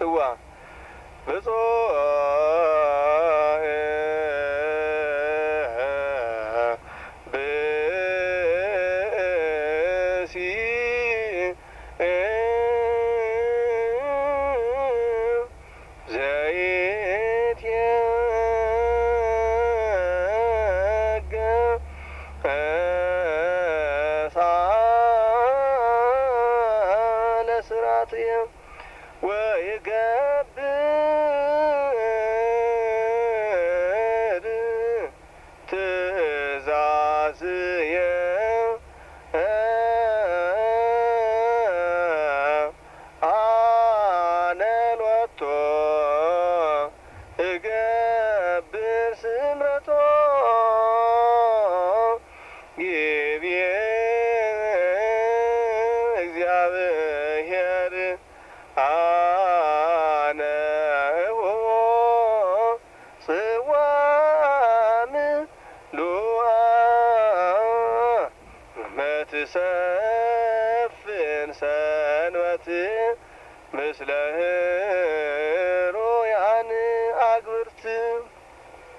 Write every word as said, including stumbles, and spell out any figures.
ጽዋ ብፁዕ ብእሲ ዘይትየገ ሳለስራትየ ወይገብር ትእዛዝየ አነሎቶ እገብር ስምረቶ ይቤ እግዚአብሔር አነሆ ጽዋም ሉአ መትሰፍን ሰንበት ምስለ